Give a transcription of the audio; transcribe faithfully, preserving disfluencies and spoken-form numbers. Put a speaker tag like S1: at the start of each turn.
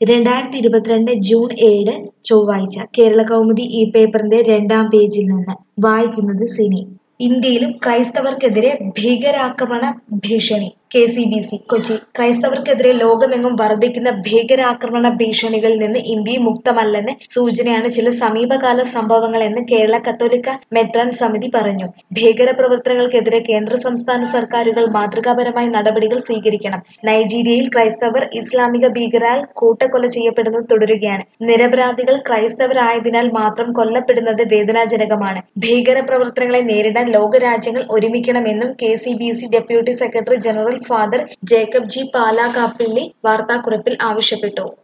S1: രണ്ടായിരത്തി ഇരുപത്തിരണ്ട് ജൂൺ ഏഴ് ചൊവ്വാഴ്ച കേരള കൗമുദി ഈ പേപ്പറിന്റെ രണ്ടാം പേജിൽ നിന്ന് വായിക്കുന്നത് സിനി. ഇന്ത്യയിലും ക്രൈസ്തവർക്കെതിരെ ഭീകരാക്രമണ ഭീഷണി. K C B C Kochi. ക്രൈസ്തവർക്കെതിരെ ലോകമെങ്ങും വർദ്ധിക്കുന്ന ഭീകരാക്രമണ ഭീഷണികളിൽ നിന്ന് ഇന്ത്യയും മുക്തമല്ലെന്ന് സൂചനയാണ് ചില സമീപകാല സംഭവങ്ങളെന്ന് കേരള കത്തോലിക്ക മെത്രാൻ സമിതി പറഞ്ഞു. ഭീകരപ്രവർത്തനങ്ങൾക്കെതിരെ കേന്ദ്ര സംസ്ഥാന സർക്കാരുകൾ മാതൃകാപരമായ നടപടികൾ സ്വീകരിക്കണം. നൈജീരിയയിൽ ക്രൈസ്തവർ ഇസ്ലാമിക ഭീകരരാൽ കൂട്ടക്കൊല ചെയ്യപ്പെടുന്നത് തുടരുകയാണ്. നിരപരാധികൾ ക്രൈസ്തവരായതിനാൽ മാത്രം കൊല്ലപ്പെടുന്നത് വേദനാജനകമാണ്. ഭീകരപ്രവർത്തനങ്ങളെ നേരിടാൻ ലോകരാജ്യങ്ങൾ ഒരുമിക്കണമെന്നും K C B C deputy secretary general father Jacob G Palakkappilly വാർത്താക്കുറിപ്പിൽ ആവശ്യപ്പെട്ടു.